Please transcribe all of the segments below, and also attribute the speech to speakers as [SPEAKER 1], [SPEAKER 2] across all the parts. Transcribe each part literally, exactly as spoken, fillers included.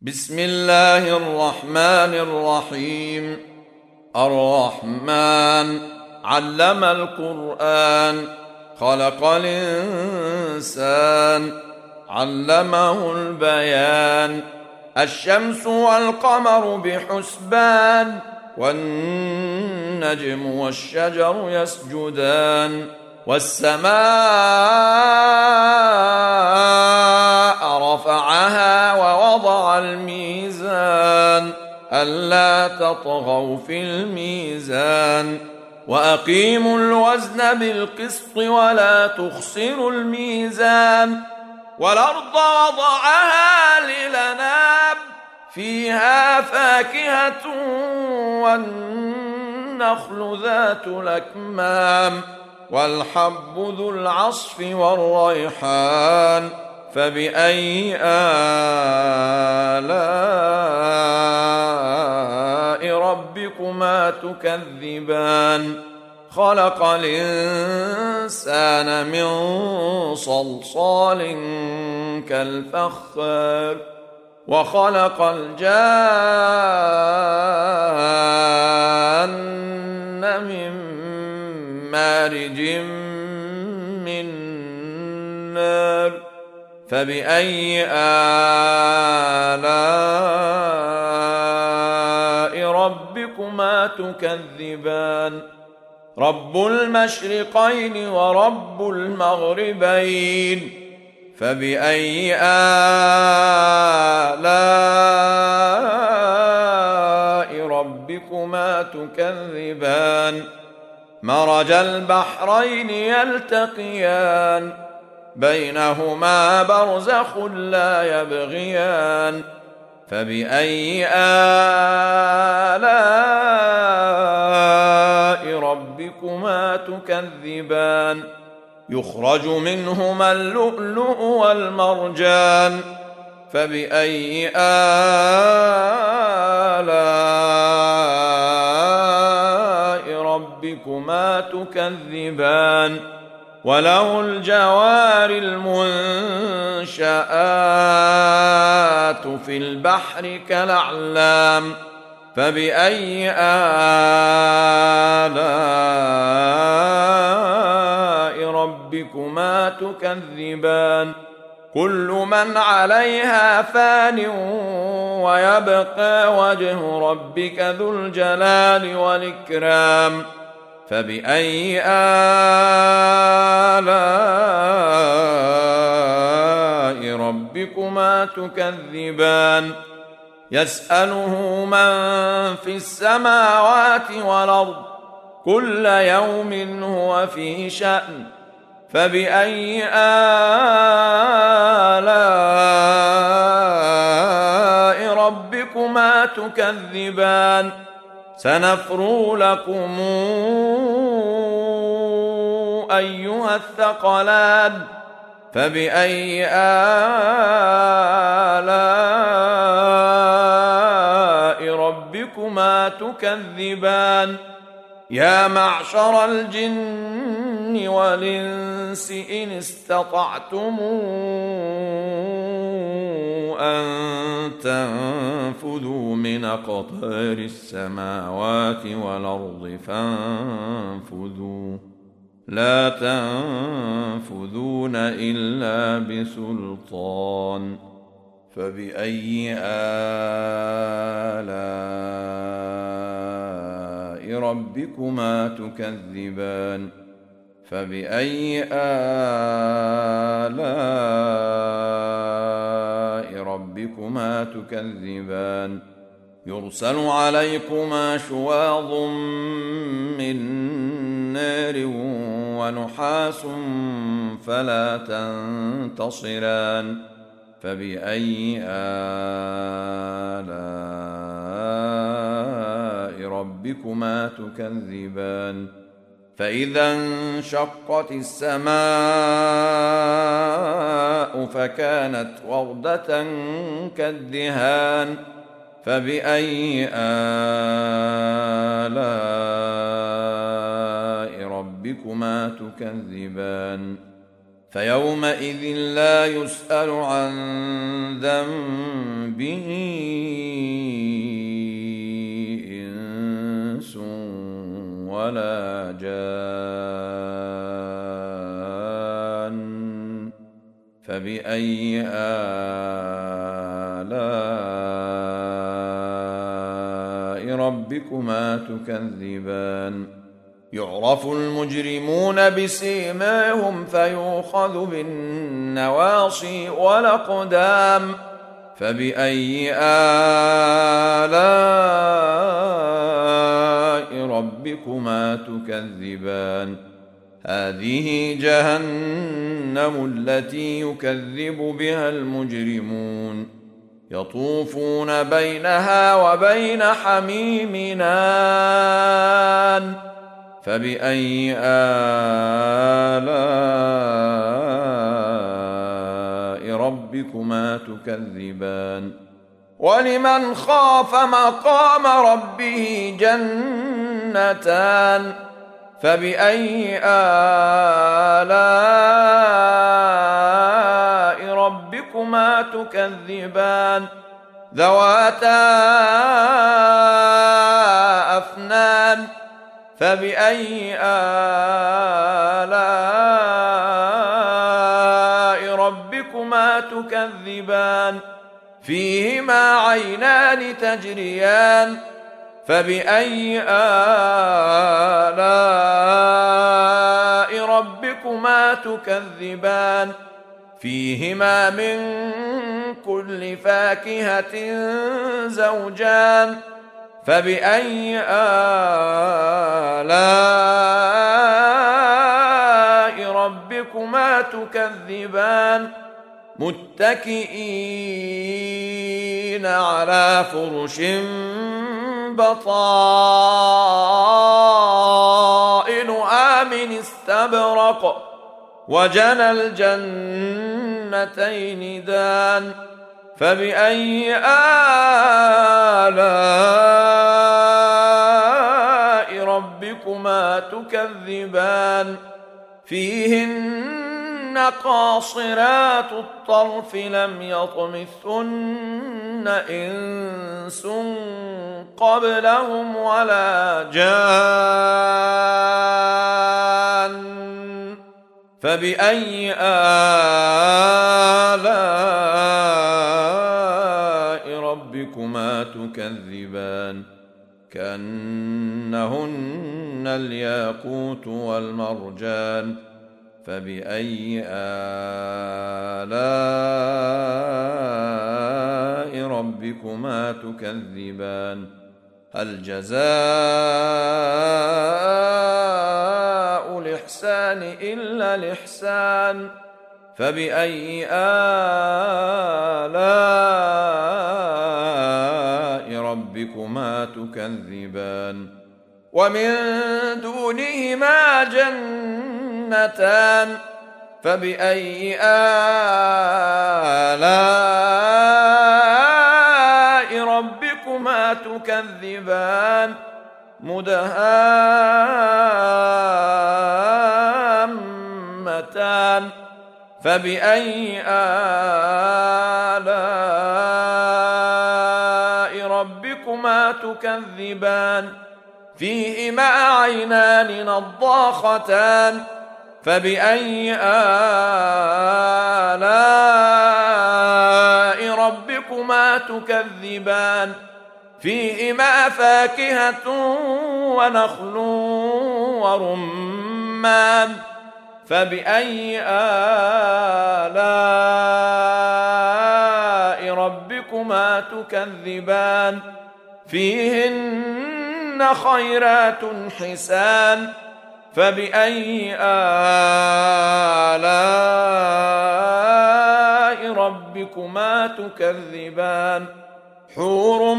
[SPEAKER 1] بسم الله الرحمن الرحيم. الرحمن علم القرآن، خلق الإنسان، علمه البيان. الشمس والقمر بحسبان، والنجم والشجر يسجدان. والسماء رفعها ووضع الميزان، ألا تطغوا في الميزان. وأقيموا الوزن بالقسط ولا تخسروا الميزان. والأرض وضعها للأنام، فيها فاكهة والنخل ذات الأكمام، والحب ذو العصف والريحان. فبأي آلاء ربكما تكذبان؟ خلق الإنسان من صلصال كالفخار، وخلق الجان من مارج من نار. فبأي آلاء ربكما تكذبان؟ رب المشرقين ورب المغربين. فبأي آلاء ربكما تكذبان؟ مرج البحرين يلتقيان، بينهما برزخ لا يبغيان. فبأي آلاء ربكما تكذبان؟ يخرج منهما اللؤلؤ والمرجان. فبأي آلاء ربكما تكذبان؟ وله الجوار المنشآت في البحر كالأعلام. فبأي آلاء ربكما تكذبان؟ كل من عليها فان، ويبقى وجه ربك ذو الجلال والإكرام. فبأي آلاء ربكما تكذبان؟ يسأله من في السماوات والأرض، كل يوم هو في شأن. فبأي آلاء ربكما تكذبان؟ سنفرغ لكم أيها الثقلان. فبأي آلاء ربكما تكذبان؟ يا معشر الجن والإنس إن استطعتم أن تنفذوا من أقطار السماوات والأرض فانفذوا، لا تنفذون إلا بسلطان. فبأي آلاء ربكما تكذبان؟ فبأي آلاء ربكما تكذبان؟ يرسل عليكما شواظ من نار ونحاس فلا تنتصران. فبأي آلاء ربكما تكذبان؟ فإذا انشقت السماء فكانت وردة كالدهان. فبأي آلاء ربكما تكذبان؟ فيومئذ لا يسأل عن ذنبه إنس ولا جان فبأي آلاء ربكما تكذبان يعرف المجرمون بسيماهم فيؤخذ بالنواصي والأقدام فبأي آلاء ربكما تكذبان هذه جهنم التي يكذب بها المجرمون يطوفون بينها وبين حميم آن فبأي آلاء ربكما تكذبان ولمن خاف مقام ربه جنتان فبأي آلاء ربكما تكذبان ذواتا أفنان فبأي آلاء ربكما تكذبان فيهما عينان تجريان فبأي آلاء ربكما تكذبان فيهما من كل فاكهة زوجان فبأي آلاء ربكما تكذبان متكئين على فرش بطائنها من استبرق وجنى الجنتين دان فبأي آلاء ربكما تكذبان فيهن قاصرات الطرف لم يطمثهن إنس قبلهم ولا جان فبأي آلاء ربكما تكذبان كأنهن الياقوت والمرجان فبأي آلاء ربكما تكذبان هل جزاء الإحسان إلا الإحسان فبأي آلاء ربكما تكذبان ومن دونهما جنتان فبأي آلاء ربكما تكذبان مدهامتان فبأي آلاء ربكما تكذبان فيهما عينان نضاختان فبأي آلاء ربكما تكذبان فيهما فاكهة ونخل ورمان فبأي آلاء ربكما تكذبان فيهن خيرات حسان فبأي آلاء ربكما تكذبان حور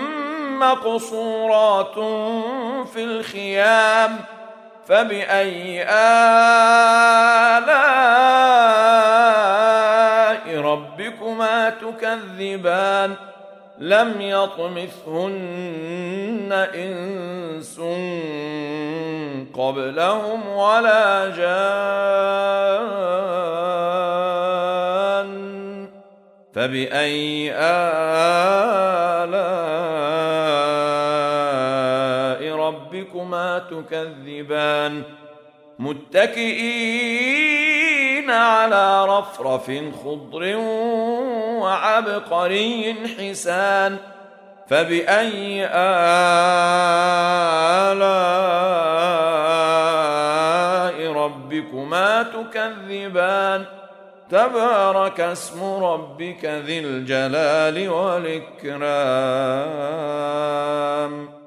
[SPEAKER 1] مقصورات في الخيام فبأي آلاء ربكما تكذبان لم يطمثهن إنس قبلهم ولا جان فبأي آلاء ربكما تكذبان متكئين على رفرف خضر وعبقري حسان فبأي آلاء ربكما تكذبان تبارك اسم ربك ذي الجلال والإكرام